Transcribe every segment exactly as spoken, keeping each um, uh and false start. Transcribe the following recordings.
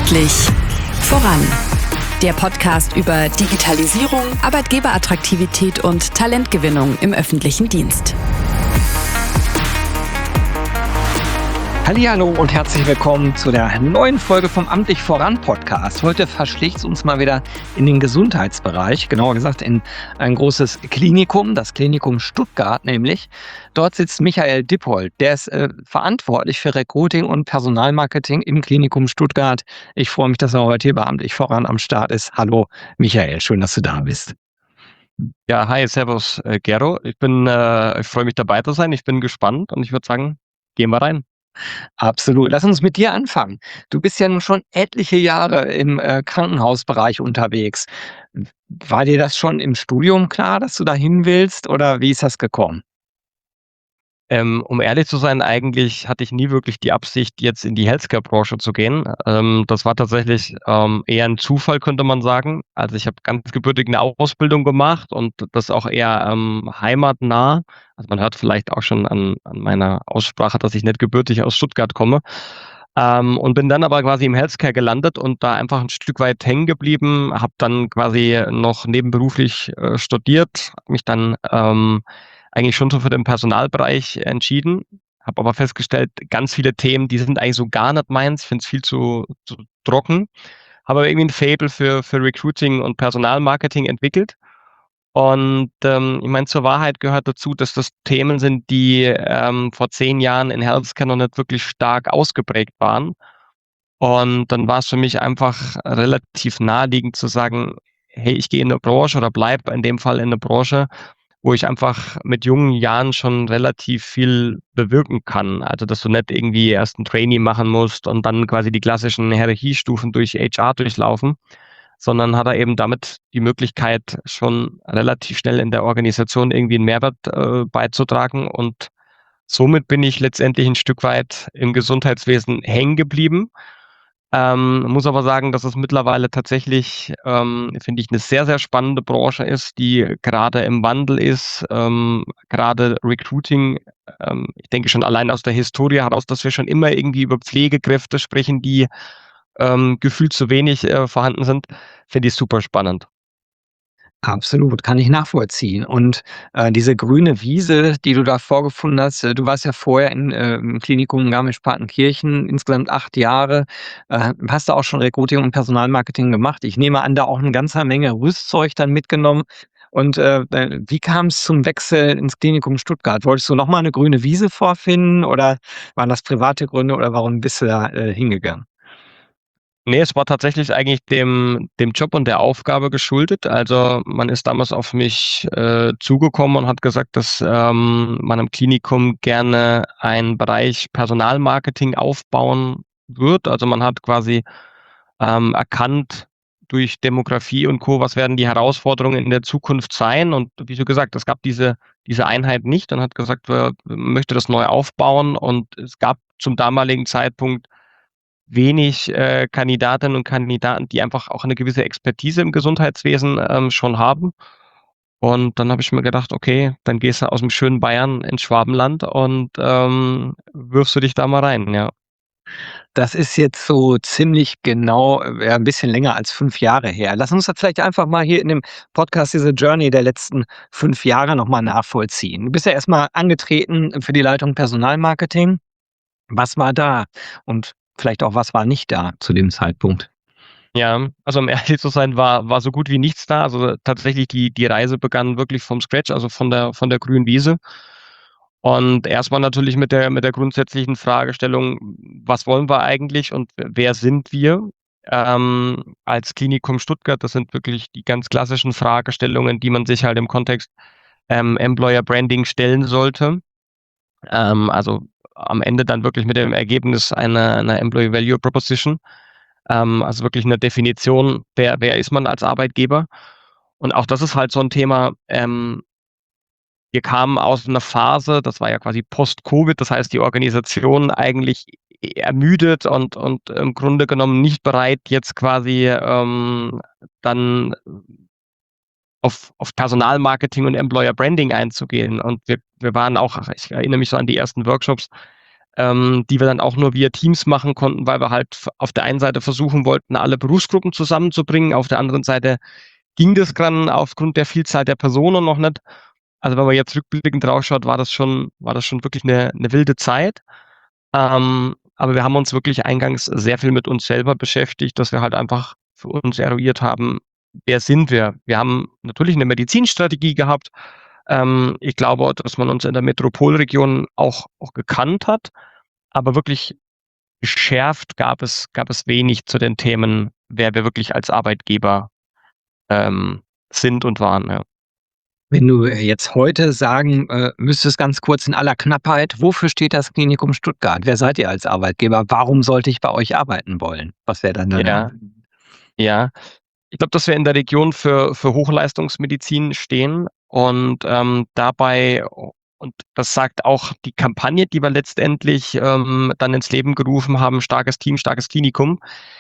Endlich voran. Der Podcast über Digitalisierung, Arbeitgeberattraktivität und Talentgewinnung im öffentlichen Dienst. Hallihallo und herzlich willkommen zu der neuen Folge vom Amtlich voran Podcast. Heute verschlägt es uns mal wieder in den Gesundheitsbereich, genauer gesagt in ein großes Klinikum, das Klinikum Stuttgart nämlich. Dort sitzt Michael Dippold, der ist äh, verantwortlich für Recruiting und Personalmarketing im Klinikum Stuttgart. Ich freue mich, dass er heute hier bei Amtlich voran am Start ist. Hallo Michael, schön, dass du da bist. Ja, hi, servus äh, Gero. Ich bin, äh, ich freue mich dabei zu sein. Ich bin gespannt und ich würde sagen, gehen wir rein. Absolut. Lass uns mit dir anfangen. Du bist ja nun schon etliche Jahre im äh, Krankenhausbereich unterwegs. War dir das schon im Studium klar, dass du dahin willst, oder wie ist das gekommen? Ähm, um ehrlich zu sein, eigentlich hatte ich nie wirklich die Absicht, jetzt in die Healthcare-Branche zu gehen. Ähm, das war tatsächlich ähm, eher ein Zufall, könnte man sagen. Also ich habe ganz gebürtig eine Ausbildung gemacht und das auch eher ähm, heimatnah. Also man hört vielleicht auch schon an, an meiner Aussprache, dass ich nicht gebürtig aus Stuttgart komme. Ähm, und bin dann aber quasi im Healthcare gelandet und da einfach ein Stück weit hängen geblieben. Habe dann quasi noch nebenberuflich äh, studiert, habe mich dann ähm, eigentlich schon so für den Personalbereich entschieden, habe aber festgestellt, ganz viele Themen, die sind eigentlich so gar nicht meins. Ich finde es viel zu, zu trocken. Habe aber irgendwie ein Faible für, für Recruiting und Personalmarketing entwickelt. Und ähm, ich meine, zur Wahrheit gehört dazu, dass das Themen sind, die ähm, vor zehn Jahren in Healthcare noch nicht wirklich stark ausgeprägt waren. Und dann war es für mich einfach relativ naheliegend zu sagen, hey, ich gehe in eine Branche oder bleib in dem Fall in eine Branche, wo ich einfach mit jungen Jahren schon relativ viel bewirken kann. Also, dass du nicht irgendwie erst ein Trainee machen musst und dann quasi die klassischen Hierarchiestufen durch H R durchlaufen, sondern hat er eben damit die Möglichkeit, schon relativ schnell in der Organisation irgendwie einen Mehrwert äh, beizutragen. Und somit bin ich letztendlich ein Stück weit im Gesundheitswesen hängen geblieben. Ähm, muss aber sagen, dass es mittlerweile tatsächlich, ähm, finde ich, eine sehr, sehr spannende Branche ist, die gerade im Wandel ist. Ähm, gerade Recruiting, ähm, ich denke schon allein aus der Historie heraus, dass wir schon immer irgendwie über Pflegekräfte sprechen, die ähm, gefühlt zu wenig äh, vorhanden sind, finde ich super spannend. Absolut, kann ich nachvollziehen. Und äh, diese grüne Wiese, die du da vorgefunden hast, äh, du warst ja vorher in, äh, im Klinikum Garmisch-Partenkirchen, insgesamt acht Jahre, äh, hast du auch schon Recruiting und Personalmarketing gemacht. Ich nehme an, da auch eine ganze Menge Rüstzeug dann mitgenommen. Und äh, äh, wie kam es zum Wechsel ins Klinikum Stuttgart? Wolltest du nochmal eine grüne Wiese vorfinden, oder waren das private Gründe, oder warum bist du da äh, hingegangen? Ne, es war tatsächlich eigentlich dem dem Job und der Aufgabe geschuldet. Also, man ist damals auf mich äh, zugekommen und hat gesagt, dass ähm, man im Klinikum gerne einen Bereich Personalmarketing aufbauen wird. Also, man hat quasi ähm, erkannt durch Demografie und Co., was werden die Herausforderungen in der Zukunft sein? Und wie schon gesagt, es gab diese diese Einheit nicht und hat gesagt, wir möchte das neu aufbauen, und es gab zum damaligen Zeitpunkt wenig äh, Kandidatinnen und Kandidaten, die einfach auch eine gewisse Expertise im Gesundheitswesen ähm, schon haben. Und dann habe ich mir gedacht, okay, dann gehst du aus dem schönen Bayern ins Schwabenland und ähm, wirfst du dich da mal rein, ja. Das ist jetzt so ziemlich genau, äh, ja, 'n bisschen länger als fünf Jahre her. Lass uns das vielleicht einfach mal hier in dem Podcast diese Journey der letzten fünf Jahre noch mal nachvollziehen. Du bist ja erst mal angetreten für die Leitung Personalmarketing. Was war da? Und vielleicht auch, was war nicht da zu dem Zeitpunkt? Ja, also um ehrlich zu sein, war war so gut wie nichts da. Also tatsächlich die die Reise begann wirklich vom Scratch, also von der von der grünen Wiese. Und erstmal natürlich mit der mit der grundsätzlichen Fragestellung: Was wollen wir eigentlich und wer sind wir? Ähm, als Klinikum Stuttgart, das sind wirklich die ganz klassischen Fragestellungen, die man sich halt im Kontext ähm, Employer Branding stellen sollte. Ähm, also am Ende dann wirklich mit dem Ergebnis einer einer Employee Value Proposition. Ähm, also wirklich eine Definition, wer wer ist man als Arbeitgeber? Und auch das ist halt so ein Thema. ähm Wir kamen aus einer Phase, das war ja quasi Post-Covid, das heißt, die Organisation eigentlich ermüdet und und im Grunde genommen nicht bereit, jetzt quasi ähm, dann auf auf Personalmarketing und Employer Branding einzugehen. Und wir wir waren auch, ich erinnere mich so an die ersten Workshops, ähm, die wir dann auch nur via Teams machen konnten, weil wir halt auf der einen Seite versuchen wollten, alle Berufsgruppen zusammenzubringen, auf der anderen Seite ging das dann aufgrund der Vielzahl der Personen noch nicht. Also wenn man jetzt rückblickend draufschaut, war das schon, war das schon wirklich eine, eine wilde Zeit. Ähm, aber wir haben uns wirklich eingangs sehr viel mit uns selber beschäftigt, dass wir halt einfach für uns eruiert haben, wer sind wir? Wir haben natürlich eine Medizinstrategie gehabt. Ähm, ich glaube, dass man uns in der Metropolregion auch, auch gekannt hat, aber wirklich geschärft gab es, gab es wenig zu den Themen, wer wir wirklich als Arbeitgeber ähm, sind und waren. Ja. Wenn du jetzt heute sagen äh, müsstest, ganz kurz in aller Knappheit, wofür steht das Klinikum Stuttgart? Wer seid ihr als Arbeitgeber? Warum sollte ich bei euch arbeiten wollen? Was wäre dann deine Ja, Antwort? ja. Ich glaube, dass wir in der Region für, für Hochleistungsmedizin stehen und ähm, dabei, und das sagt auch die Kampagne, die wir letztendlich ähm, dann ins Leben gerufen haben, starkes Team, starkes Klinikum.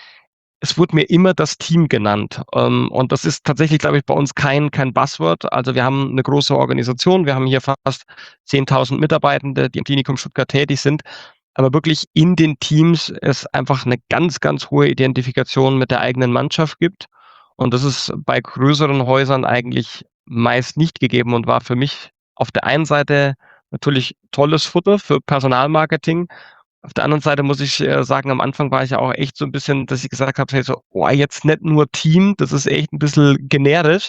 Es wurde mir immer das Team genannt. Ähm, und das ist tatsächlich, glaube ich, bei uns kein, kein Buzzword. Also wir haben eine große Organisation. Wir haben hier fast zehntausend Mitarbeitende, die im Klinikum Stuttgart tätig sind. Aber wirklich in den Teams es einfach eine ganz, ganz hohe Identifikation mit der eigenen Mannschaft gibt. Und das ist bei größeren Häusern eigentlich meist nicht gegeben und war für mich auf der einen Seite natürlich tolles Futter für Personalmarketing. Auf der anderen Seite muss ich äh, sagen, am Anfang war ich ja auch echt so ein bisschen, dass ich gesagt habe, hey, so, oh, jetzt nicht nur Team, das ist echt ein bisschen generisch.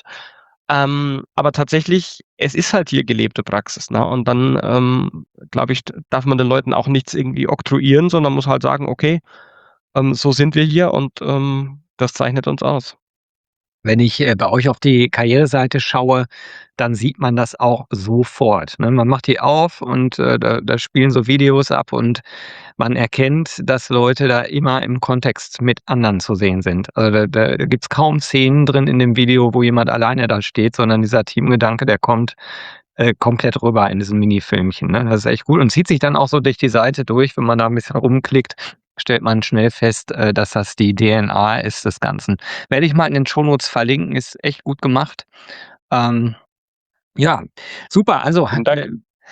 Ähm, aber tatsächlich, es ist halt hier gelebte Praxis. Ne? Und dann, ähm, glaube ich, darf man den Leuten auch nichts irgendwie oktroyieren, sondern muss halt sagen, okay, ähm, so sind wir hier und ähm, das zeichnet uns aus. Wenn ich äh, bei euch auf die Karriereseite schaue, dann sieht man das auch sofort. Ne? Man macht die auf und äh, da, da spielen so Videos ab und man erkennt, dass Leute da immer im Kontext mit anderen zu sehen sind. Also da, da gibt es kaum Szenen drin in dem Video, wo jemand alleine da steht, sondern dieser Teamgedanke, der kommt äh, komplett rüber in diesem Minifilmchen. Ne? Das ist echt gut und zieht sich dann auch so durch die Seite durch, wenn man da ein bisschen rumklickt, stellt man schnell fest, äh, dass das die D N A ist des Ganzen. Werde ich mal in den Shownotes verlinken, ist echt gut gemacht. Ähm, ja, super. Also äh,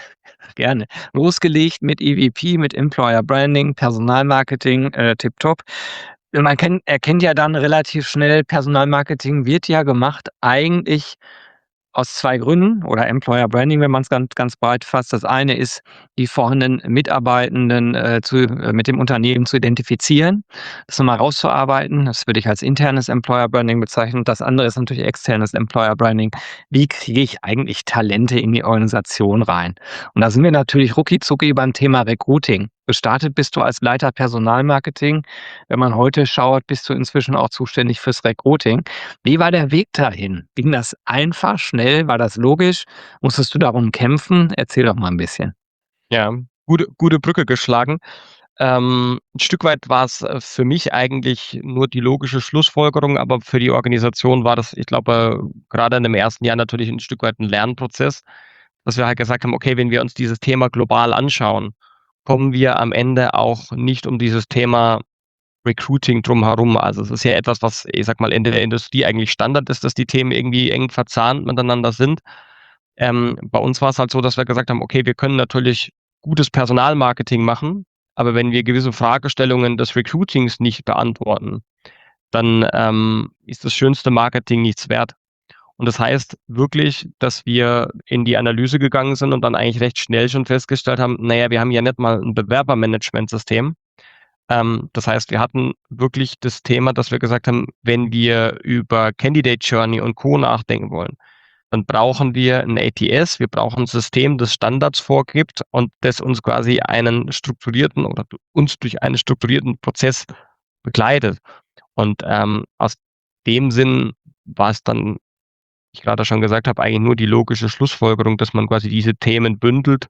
gerne. Losgelegt mit E V P, mit Employer Branding, Personalmarketing, äh, tipptopp. Man kennt, erkennt ja dann relativ schnell, Personalmarketing wird ja gemacht eigentlich aus zwei Gründen oder Employer Branding, wenn man es ganz, ganz breit fasst. Das eine ist, die vorhandenen Mitarbeitenden äh, zu, äh, mit dem Unternehmen zu identifizieren, das nochmal rauszuarbeiten. Das würde ich als internes Employer Branding bezeichnen. Das andere ist natürlich externes Employer Branding. Wie kriege ich eigentlich Talente in die Organisation rein? Und da sind wir natürlich rucki-zucki beim Thema Recruiting. Gestartet bist du als Leiter Personalmarketing. Wenn man heute schaut, bist du inzwischen auch zuständig fürs Recruiting. Wie war der Weg dahin? Ging das einfach, schnell? War das logisch? Musstest du darum kämpfen? Erzähl doch mal ein bisschen. Ja, gute, gute Brücke geschlagen. Ähm, ein Stück weit war es äh, für mich eigentlich nur die logische Schlussfolgerung, aber für die Organisation war das, ich glaube, äh, gerade in dem ersten Jahr natürlich ein Stück weit ein Lernprozess, dass wir halt gesagt haben, okay, wenn wir uns dieses Thema global anschauen, kommen wir am Ende auch nicht um dieses Thema Recruiting drumherum. Also es ist ja etwas, was, ich sag mal, in der Industrie eigentlich Standard ist, dass die Themen irgendwie eng verzahnt miteinander sind. Ähm, bei uns war es halt so, dass wir gesagt haben, okay, wir können natürlich gutes Personalmarketing machen, aber wenn wir gewisse Fragestellungen des Recruitings nicht beantworten, dann ähm, ist das schönste Marketing nichts wert. Und das heißt wirklich, dass wir in die Analyse gegangen sind und dann eigentlich recht schnell schon festgestellt haben, naja, wir haben ja nicht mal ein Bewerbermanagementsystem. Ähm, das heißt, wir hatten wirklich das Thema, dass wir gesagt haben, wenn wir über Candidate Journey und Co. nachdenken wollen, dann brauchen wir ein A T S, wir brauchen ein System, das Standards vorgibt und das uns quasi einen strukturierten oder uns durch einen strukturierten Prozess begleitet. Und ähm, aus dem Sinn war es dann, wie ich gerade schon gesagt habe, eigentlich nur die logische Schlussfolgerung, dass man quasi diese Themen bündelt.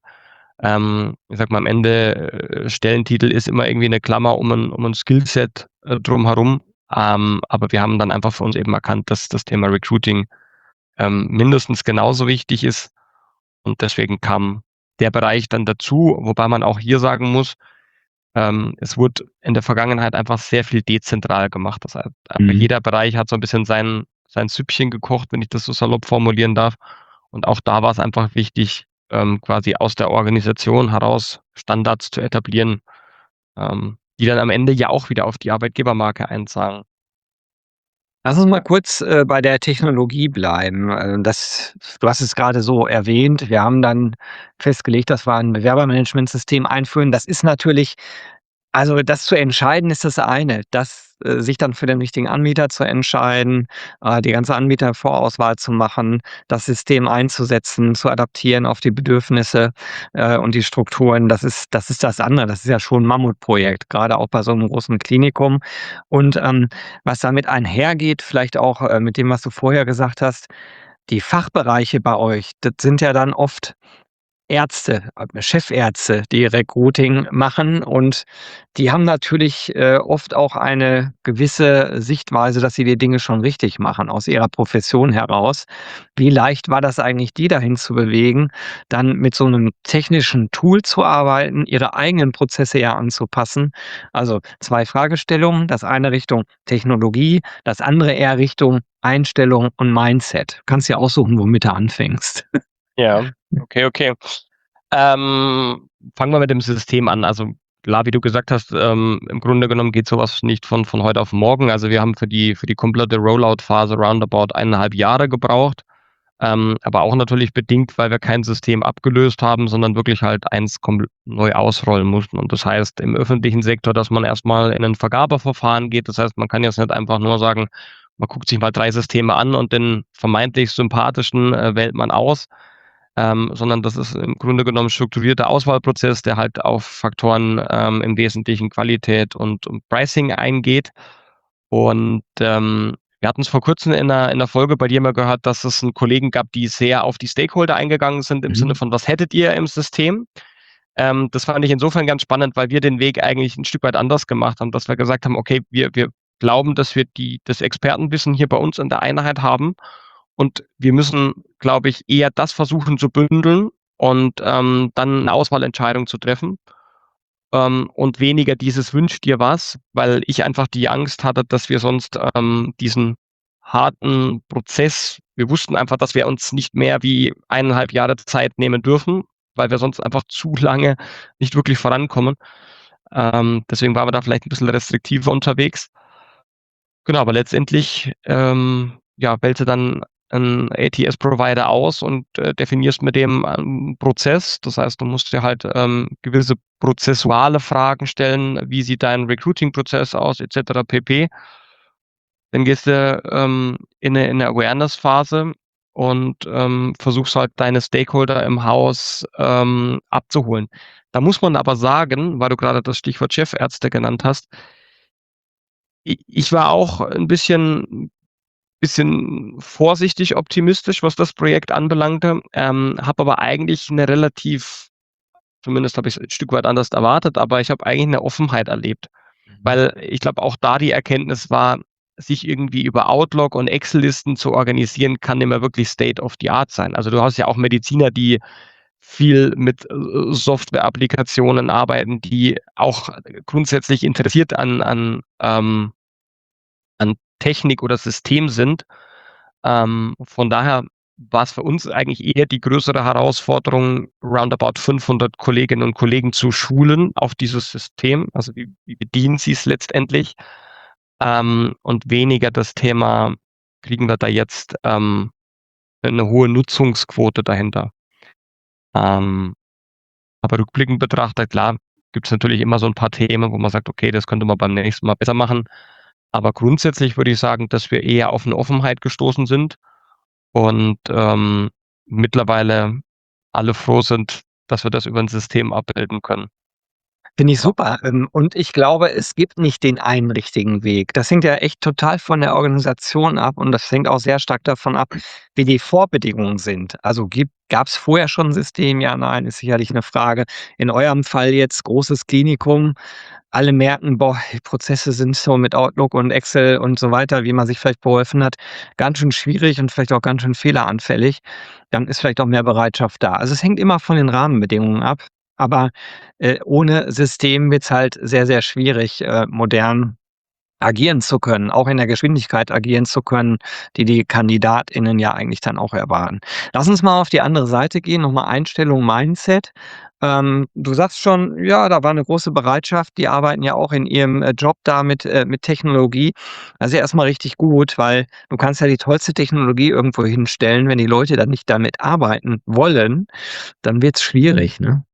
Ähm, ich sag mal, am Ende äh, Stellentitel ist immer irgendwie eine Klammer um ein, um ein Skillset äh, drumherum. Ähm, aber wir haben dann einfach für uns eben erkannt, dass das Thema Recruiting ähm, mindestens genauso wichtig ist. Und deswegen kam der Bereich dann dazu, wobei man auch hier sagen muss, ähm, es wurde in der Vergangenheit einfach sehr viel dezentral gemacht. Das heißt, Mhm. jeder Bereich hat so ein bisschen sein, sein Süppchen gekocht, wenn ich das so salopp formulieren darf. Und auch da war es einfach wichtig, ähm, quasi aus der Organisation heraus Standards zu etablieren, ähm, die dann am Ende ja auch wieder auf die Arbeitgebermarke einzahlen. Lass uns mal kurz äh, bei der Technologie bleiben. Äh, das, du hast es gerade so erwähnt. Wir haben dann festgelegt, dass wir ein Bewerbermanagementsystem einführen. Das ist natürlich, also das zu entscheiden ist das eine, das äh, sich dann für den richtigen Anbieter zu entscheiden, äh, die ganze Anbietervorauswahl zu machen, das System einzusetzen, zu adaptieren auf die Bedürfnisse äh, und die Strukturen. Das ist, das ist das andere. Das ist ja schon ein Mammutprojekt, gerade auch bei so einem großen Klinikum. Und ähm, was damit einhergeht, vielleicht auch äh, mit dem, was du vorher gesagt hast, die Fachbereiche bei euch, das sind ja dann oft Ärzte, äh, Chefärzte, die Recruiting machen, und die haben natürlich äh, oft auch eine gewisse Sichtweise, dass sie die Dinge schon richtig machen aus ihrer Profession heraus. Wie leicht war das eigentlich, die dahin zu bewegen, dann mit so einem technischen Tool zu arbeiten, ihre eigenen Prozesse ja anzupassen? Also zwei Fragestellungen, das eine Richtung Technologie, das andere eher Richtung Einstellung und Mindset. Du kannst ja aussuchen, womit du anfängst. Ja, okay, okay. Ähm, fangen wir mit dem System an. Also klar, wie du gesagt hast, ähm, im Grunde genommen geht sowas nicht von, von heute auf morgen. Also wir haben für die, für die komplette Rollout-Phase roundabout eineinhalb Jahre gebraucht. Ähm, aber auch natürlich bedingt, weil wir kein System abgelöst haben, sondern wirklich halt eins komplett neu ausrollen mussten. Und das heißt im öffentlichen Sektor, dass man erstmal in ein Vergabeverfahren geht. Das heißt, man kann jetzt nicht einfach nur sagen, man guckt sich mal drei Systeme an und den vermeintlich sympathischen äh, wählt man aus. Ähm, sondern das ist im Grunde genommen ein strukturierter Auswahlprozess, der halt auf Faktoren ähm, im Wesentlichen Qualität und, und Pricing eingeht. Und ähm, wir hatten es vor kurzem in einer, in einer Folge bei dir mal gehört, dass es einen Kollegen gab, die sehr auf die Stakeholder eingegangen sind, im Mhm. Sinne von, was hättet ihr im System? Ähm, das fand ich insofern ganz spannend, weil wir den Weg eigentlich ein Stück weit anders gemacht haben, dass wir gesagt haben, okay, wir, wir glauben, dass wir die, das Expertenwissen hier bei uns in der Einheit haben. Und wir müssen, glaube ich, eher das versuchen zu bündeln und ähm, dann eine Auswahlentscheidung zu treffen. Ähm, und weniger dieses Wünsch dir was, weil ich einfach die Angst hatte, dass wir sonst ähm, diesen harten Prozess, wir wussten einfach, dass wir uns nicht mehr wie eineinhalb Jahre Zeit nehmen dürfen, weil wir sonst einfach zu lange nicht wirklich vorankommen. Ähm, deswegen waren wir da vielleicht ein bisschen restriktiver unterwegs. Genau, aber letztendlich ähm, ja, wählst du dann einen A T S-Provider aus und äh, definierst mit dem einen Prozess. Das heißt, du musst dir halt ähm, gewisse prozessuale Fragen stellen, wie sieht dein Recruiting-Prozess aus, et cetera pp. Dann gehst du ähm, in eine, in eine Awareness-Phase und ähm, versuchst halt deine Stakeholder im Haus ähm, abzuholen. Da muss man aber sagen, weil du gerade das Stichwort Chefärzte genannt hast, ich, ich war auch ein bisschen bisschen vorsichtig optimistisch, was das Projekt anbelangte, ähm, habe aber eigentlich eine relativ, zumindest habe ich es ein Stück weit anders erwartet, aber ich habe eigentlich eine Offenheit erlebt, weil ich glaube, auch da die Erkenntnis war, sich irgendwie über Outlook und Excel-Listen zu organisieren, kann nicht mehr wirklich State of the Art sein. Also du hast ja auch Mediziner, die viel mit äh, Software-Applikationen arbeiten, die auch grundsätzlich interessiert an, an, ähm, an Technik oder System sind. Ähm, von daher war es für uns eigentlich eher die größere Herausforderung, roundabout fünfhundert Kolleginnen und Kollegen zu schulen auf dieses System. Also wie, wie bedienen sie es letztendlich? Ähm, und weniger das Thema, kriegen wir da jetzt ähm, eine hohe Nutzungsquote dahinter? Ähm, aber rückblickend betrachtet, klar, gibt es natürlich immer so ein paar Themen, wo man sagt, okay, das könnte man beim nächsten Mal besser machen. Aber grundsätzlich würde ich sagen, dass wir eher auf eine Offenheit gestoßen sind und ähm, mittlerweile alle froh sind, dass wir das über ein System abbilden können. Finde ich super. Ähm, Und ich glaube, es gibt nicht den einen richtigen Weg. Das hängt ja echt total von der Organisation ab, und das hängt auch sehr stark davon ab, wie die Vorbedingungen sind. Also gab es vorher schon ein System? Ja, nein, ist sicherlich eine Frage. In eurem Fall jetzt großes Klinikum. Alle merken, boah, die Prozesse sind so mit Outlook und Excel und so weiter, wie man sich vielleicht beholfen hat, ganz schön schwierig und vielleicht auch ganz schön fehleranfällig. Dann ist vielleicht auch mehr Bereitschaft da. Also es hängt immer von den Rahmenbedingungen ab. Aber äh, ohne System wird es halt sehr, sehr schwierig, äh, modern agieren zu können, auch in der Geschwindigkeit agieren zu können, die die KandidatInnen ja eigentlich dann auch erwarten. Lass uns mal auf die andere Seite gehen, nochmal Einstellung, Mindset. Ähm, du sagst schon, ja, da war eine große Bereitschaft. Die arbeiten ja auch in ihrem äh, Job da mit, äh, mit Technologie. Das ist ja erstmal richtig gut, weil du kannst ja die tollste Technologie irgendwo hinstellen, wenn die Leute dann nicht damit arbeiten wollen, dann wird's schwierig, ne?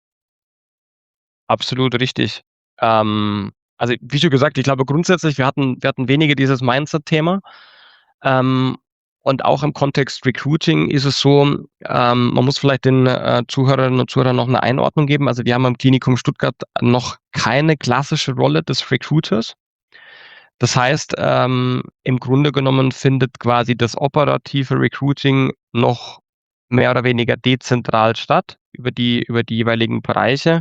Absolut richtig. Ähm, also wie schon gesagt, ich glaube grundsätzlich, wir hatten, wir hatten weniger dieses Mindset-Thema. Ähm, und auch im Kontext Recruiting ist es so, ähm, man muss vielleicht den äh, Zuhörerinnen und Zuhörern noch eine Einordnung geben. Also wir haben am Klinikum Stuttgart noch keine klassische Rolle des Recruiters. Das heißt, ähm, im Grunde genommen findet quasi das operative Recruiting noch mehr oder weniger dezentral statt über die, über die jeweiligen Bereiche.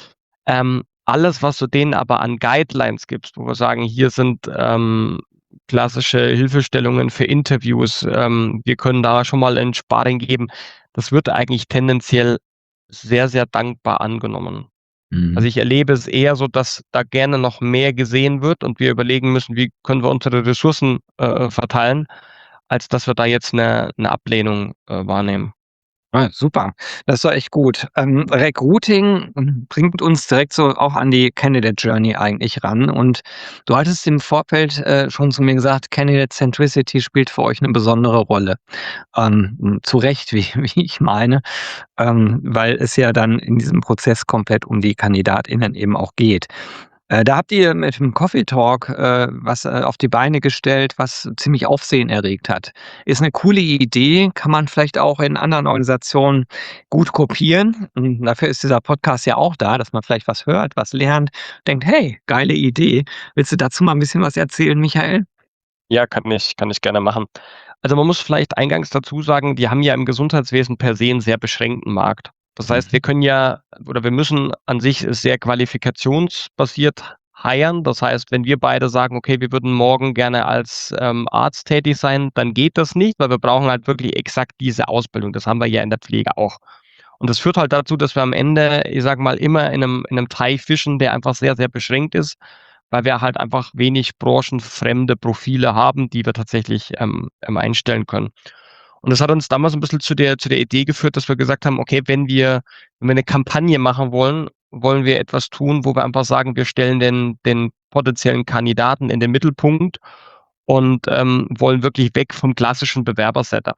Ähm, alles, was du denen aber an Guidelines gibst, wo wir sagen, hier sind ähm, klassische Hilfestellungen für Interviews, ähm, wir können da schon mal ein Sparring geben, das wird eigentlich tendenziell sehr, sehr dankbar angenommen. Mhm. Also ich erlebe es eher so, dass da gerne noch mehr gesehen wird und wir überlegen müssen, wie können wir unsere Ressourcen äh, verteilen, als dass wir da jetzt eine, eine Ablehnung äh, wahrnehmen. Ah, super. Das ist doch echt gut. Ähm, Recruiting ähm, bringt uns direkt so auch an die Candidate Journey eigentlich ran. Und du hattest im Vorfeld äh, schon zu mir gesagt, Candidate Centricity spielt für euch eine besondere Rolle. Ähm, zu Recht, wie, wie ich meine, ähm, weil es ja dann in diesem Prozess komplett um die KandidatInnen eben auch geht. Äh, da habt ihr mit dem Coffee Talk äh, was äh, auf die Beine gestellt, was ziemlich Aufsehen erregt hat. Ist eine coole Idee, kann man vielleicht auch in anderen Organisationen gut kopieren. Und dafür ist dieser Podcast ja auch da, dass man vielleicht was hört, was lernt, denkt, hey, geile Idee. Willst du dazu mal ein bisschen was erzählen, Michael? Ja, kann ich, kann ich gerne machen. Also man muss vielleicht eingangs dazu sagen, wir haben ja im Gesundheitswesen per se einen sehr beschränkten Markt. Das heißt, wir können ja oder wir müssen an sich sehr qualifikationsbasiert hiren. Das heißt, wenn wir beide sagen, okay, wir würden morgen gerne als ähm, Arzt tätig sein, dann geht das nicht, weil wir brauchen halt wirklich exakt diese Ausbildung. Das haben wir ja in der Pflege auch. Und das führt halt dazu, dass wir am Ende, ich sage mal, immer in einem, in einem Teich fischen, der einfach sehr, sehr beschränkt ist, weil wir halt einfach wenig branchenfremde Profile haben, die wir tatsächlich ähm, ähm, einstellen können. Und das hat uns damals ein bisschen zu der, zu der Idee geführt, dass wir gesagt haben, okay, wenn wir, wenn wir eine Kampagne machen wollen, wollen wir etwas tun, wo wir einfach sagen, wir stellen den, den potenziellen Kandidaten in den Mittelpunkt und ähm, wollen wirklich weg vom klassischen Bewerber-Setup.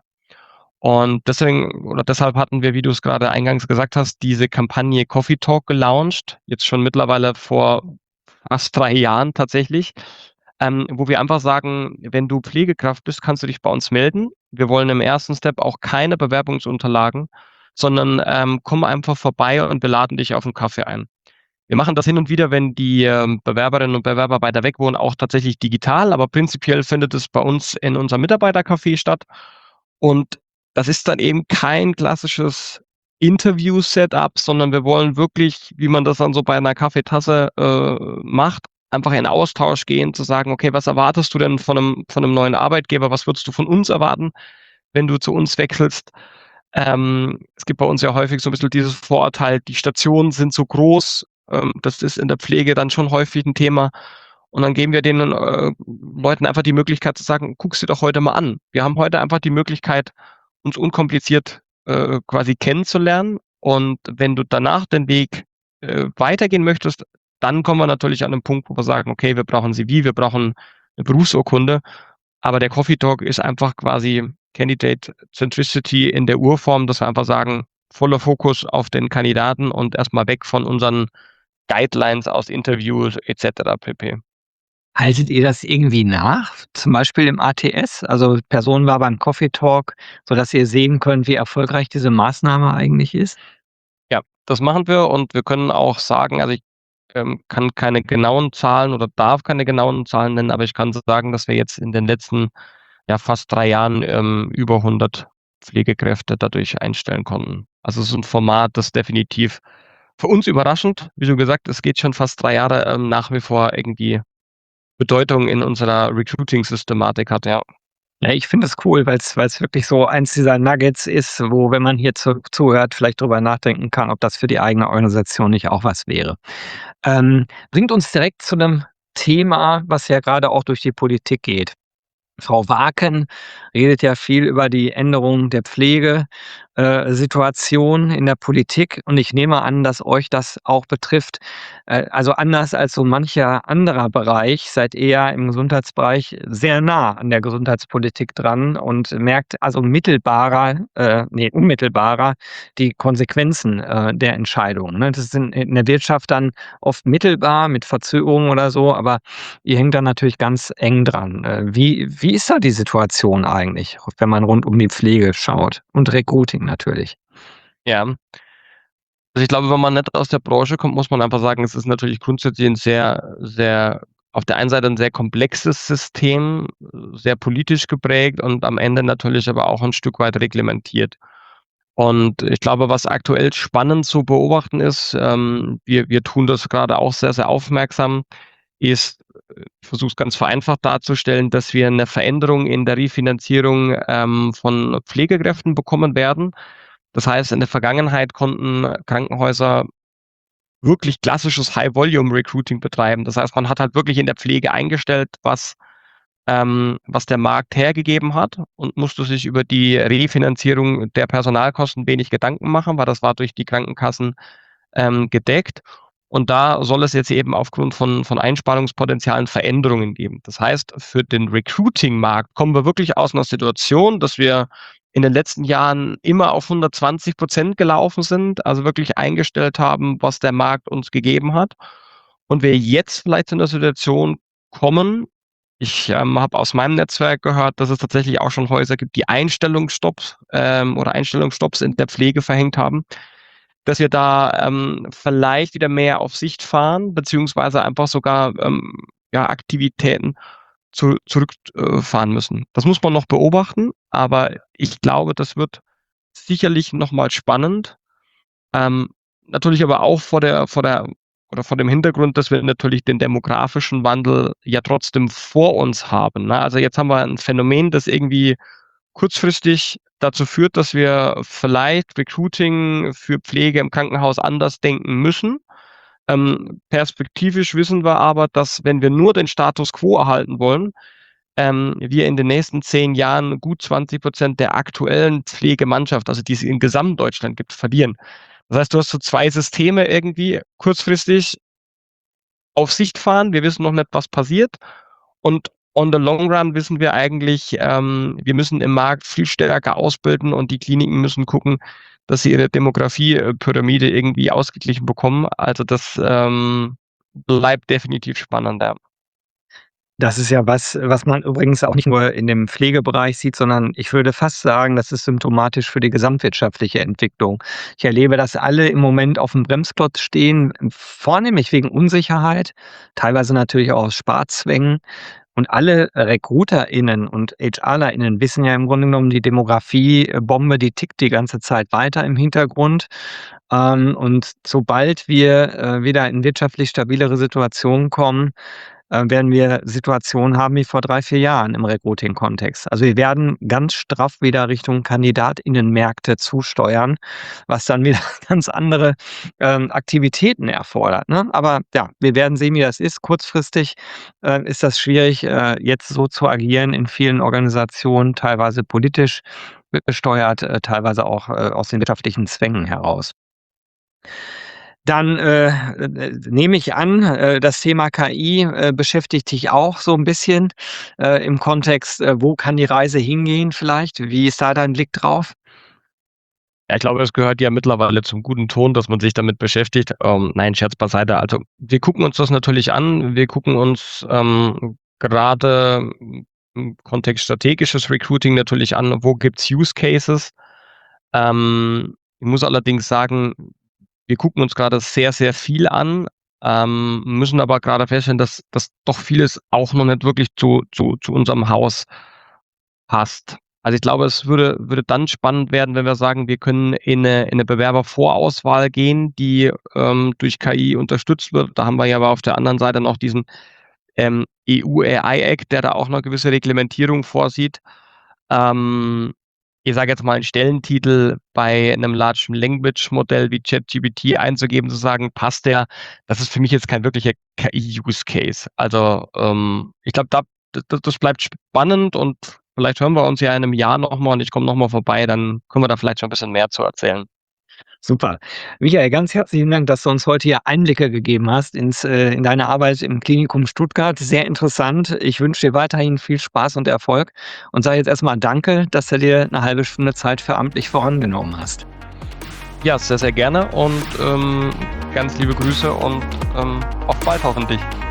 Und deswegen, oder deshalb hatten wir, wie du es gerade eingangs gesagt hast, diese Kampagne Coffee Talk gelauncht, jetzt schon mittlerweile vor fast drei Jahren tatsächlich, ähm, wo wir einfach sagen, wenn du Pflegekraft bist, kannst du dich bei uns melden. Wir wollen im ersten Step auch keine Bewerbungsunterlagen, sondern ähm, komm einfach vorbei und wir laden dich auf einen Kaffee ein. Wir machen das hin und wieder, wenn die ähm, Bewerberinnen und Bewerber weiter weg wohnen, auch tatsächlich digital, aber prinzipiell findet es bei uns in unserem Mitarbeitercafé statt. Und das ist dann eben kein klassisches Interview-Setup, sondern wir wollen wirklich, wie man das dann so bei einer Kaffeetasse äh, macht, einfach in Austausch gehen, zu sagen, okay, was erwartest du denn von einem, von einem neuen Arbeitgeber? Was würdest du von uns erwarten, wenn du zu uns wechselst? Ähm, es gibt bei uns ja häufig so ein bisschen dieses Vorurteil, die Stationen sind so groß. Ähm, das ist in der Pflege dann schon häufig ein Thema. Und dann geben wir den äh, Leuten einfach die Möglichkeit zu sagen, guck's dir doch heute mal an. Wir haben heute einfach die Möglichkeit, uns unkompliziert äh, quasi kennenzulernen. Und wenn du danach den Weg äh, weitergehen möchtest, dann kommen wir natürlich an den Punkt, wo wir sagen, okay, wir brauchen C V, wir brauchen eine Berufsurkunde. Aber der Coffee Talk ist einfach quasi Candidate Centricity in der Urform, dass wir einfach sagen, voller Fokus auf den Kandidaten und erstmal weg von unseren Guidelines aus Interviews et cetera pp. Haltet ihr das irgendwie nach? Zum Beispiel im A T S? Also Person war beim Coffee Talk, sodass ihr sehen könnt, wie erfolgreich diese Maßnahme eigentlich ist? Ja, das machen wir und wir können auch sagen, also ich ähm, kann keine genauen Zahlen oder darf keine genauen Zahlen nennen, aber ich kann sagen, dass wir jetzt in den letzten ja fast drei Jahren ähm, über hundert Pflegekräfte dadurch einstellen konnten. Also es ist ein Format, das definitiv für uns überraschend, wie du gesagt, es geht schon fast drei Jahre ähm, nach wie vor irgendwie Bedeutung in unserer Recruiting-Systematik hat, ja. Ja, ich finde es cool, weil es wirklich so eins dieser Nuggets ist, wo, wenn man hier zu, zuhört, vielleicht drüber nachdenken kann, ob das für die eigene Organisation nicht auch was wäre. Ähm, bringt uns direkt zu einem Thema, was ja gerade auch durch die Politik geht. Frau Waken redet ja viel über die Änderung der Pflege äh, Situation in der Politik und ich nehme an, dass euch das auch betrifft. Äh, also anders als so mancher anderer Bereich seid ihr ja im Gesundheitsbereich sehr nah an der Gesundheitspolitik dran und merkt also mittelbarer, äh, ne, unmittelbarer die Konsequenzen äh, der Entscheidungen, ne? Das sind in der Wirtschaft dann oft mittelbar mit Verzögerungen oder so, aber ihr hängt da natürlich ganz eng dran. Äh, wie wie ist da die Situation eigentlich, wenn man rund um die Pflege schaut und Recruiting natürlich? Ja. Also, ich glaube, wenn man nicht aus der Branche kommt, muss man einfach sagen, es ist natürlich grundsätzlich 'n sehr sehr auf der einen Seite 'n sehr komplexes System, sehr politisch geprägt und am Ende natürlich aber auch 'n Stück weit reglementiert. Und ich glaube, was aktuell spannend zu beobachten ist, ähm, wir wir tun das grade auch sehr, sehr aufmerksam, ist, äh, ich versuche es ganz vereinfacht darzustellen, dass wir 'ne Veränderung in der Refinanzierung, ähm, von Pflegekräften bekommen werden. Das heißt, in der Vergangenheit konnten Krankenhäuser wirklich klassisches High-Volume-Recruiting betreiben. Das heißt, man hat halt wirklich in der Pflege eingestellt, was ähm, was der Markt hergegeben hat und musste sich über die Refinanzierung der Personalkosten wenig Gedanken machen, weil das war durch die Krankenkassen, ähm, gedeckt. Und da soll es jetzt eben aufgrund von von Einsparungspotenzialen Veränderungen geben. Das heißt, für den Recruiting-Markt kommen wir wirklich aus 'ner Situation, dass wir in den letzten Jahren immer auf hundertzwanzig Prozent gelaufen sind, also wirklich eingestellt haben, was der Markt uns gegeben hat. Und wir jetzt vielleicht in 'ne Situation kommen ich, ähm, habe aus meinem Netzwerk gehört, dass es tatsächlich auch schon Häuser gibt, die Einstellungsstopps ähm, oder Einstellungsstopps in der Pflege verhängt haben, dass wir da, ähm, vielleicht wieder mehr auf Sicht fahren, beziehungsweise einfach sogar, ähm, ja, Aktivitäten zu zurück äh, fahren müssen. Das muss man noch beobachten, aber ich glaube, das wird sicherlich noch mal spannend. Ähm, natürlich aber auch vor der vor der oder vor dem Hintergrund, dass wir natürlich den demografischen Wandel ja trotzdem vor uns haben, ne? Also, jetzt haben wir 'n Phänomen, das irgendwie kurzfristig dazu führt, dass wir vielleicht Recruiting für Pflege im Krankenhaus anders denken müssen. Ähm, perspektivisch wissen wir aber, dass, wenn wir nur den Status quo erhalten wollen, ähm, wir in den nächsten zehn Jahren gut zwanzig Prozent der aktuellen Pflegemannschaft, also die es in Gesamtdeutschland gibt, verlieren. Das heißt, du hast so zwei Systeme irgendwie kurzfristig auf Sicht fahren. Wir wissen noch nicht, was passiert. Und on the long run wissen wir eigentlich, ähm, wir müssen im Markt viel stärker ausbilden und die Kliniken müssen gucken, dass sie ihre Demografie äh, Pyramide irgendwie ausgeglichen bekommen. Also, das, ähm, bleibt definitiv spannend, ja. Das ist ja was, was man übrigens auch nicht nur in dem Pflegebereich sieht, sondern ich würde fast sagen, das ist symptomatisch für die gesamtwirtschaftliche Entwicklung. Ich erlebe, dass alle im Moment aufm Bremsklotz stehen, vornehmlich wegen Unsicherheit, teilweise natürlich auch aus Sparzwängen. Und alle RecruiterInnen und HRlerInnen wissen ja im Grunde genommen, die Demografie-Bombe, die tickt die ganze Zeit weiter im Hintergrund. Ähm, und sobald wir, äh, wieder in wirtschaftlich stabilere Situationen kommen, äh, werden wir Situationen haben wie vor drei, vier Jahren im Recruiting-Kontext. Also, wir werden ganz straff wieder Richtung KandidatInnenmärkte zusteuern, was dann wieder ganz andere, ähm, Aktivitäten erfordert, ne? Aber ja, wir werden sehen, wie das ist. Kurzfristig, äh, ist das schwierig, äh, jetzt so zu agieren in vielen Organisationen, teilweise politisch be besteuert, äh, teilweise auch, äh, aus den wirtschaftlichen Zwängen heraus. Dann, äh, äh, nehme ich an, äh, das Thema K I, äh, beschäftigt dich auch so 'n bisschen, äh, im Kontext, äh, wo kann die Reise hingehen vielleicht? Wie ist da dein Blick drauf? Ja, ich glaube, es gehört ja mittlerweile zum guten Ton, dass man sich damit beschäftigt. Ähm, nein, Scherz beiseite. Also, wir gucken uns das natürlich an. Wir gucken uns, ähm, gerade im Kontext strategisches Recruiting natürlich an, wo gibt's Use Cases. Ähm, ich muss allerdings sagen, wir gucken uns grade sehr, sehr viel an, ähm, müssen aber grade feststellen, dass dass doch vieles auch noch nicht wirklich zu zu zu unserem Haus passt. Also, ich glaube, es würde würde dann spannend werden, wenn wir sagen, wir können in 'ne in 'ne Bewerbervorauswahl gehen, die, ähm, durch K I unterstützt wird. Da haben wir ja aber auf der anderen Seite noch diesen, ähm, E U AI Act, der da auch 'ne gewisse Reglementierung vorsieht. Ähm, ich sage jetzt mal, einen Stellentitel bei einem Large Language Modell wie ChatGPT einzugeben, zu sagen, passt der, das ist für mich jetzt kein wirklicher K I-Use Case. Also ähm, ich glaube, da, das, das bleibt spannend und vielleicht hören wir uns ja in einem Jahr nochmal und ich komme nochmal vorbei, dann können wir da vielleicht schon ein bisschen mehr zu erzählen. Super. Michael, ganz herzlichen Dank, dass du uns heute hier Einblicke gegeben hast ins, äh, in deine Arbeit im Klinikum Stuttgart. Sehr interessant. Ich wünsche dir weiterhin viel Spaß und Erfolg und sage jetzt erstmal Danke, dass du dir eine halbe Stunde Zeit für amtlich vorangenommen hast. Ja, sehr, sehr gerne und ähm, ganz liebe Grüße und ähm, auf bald hoffentlich.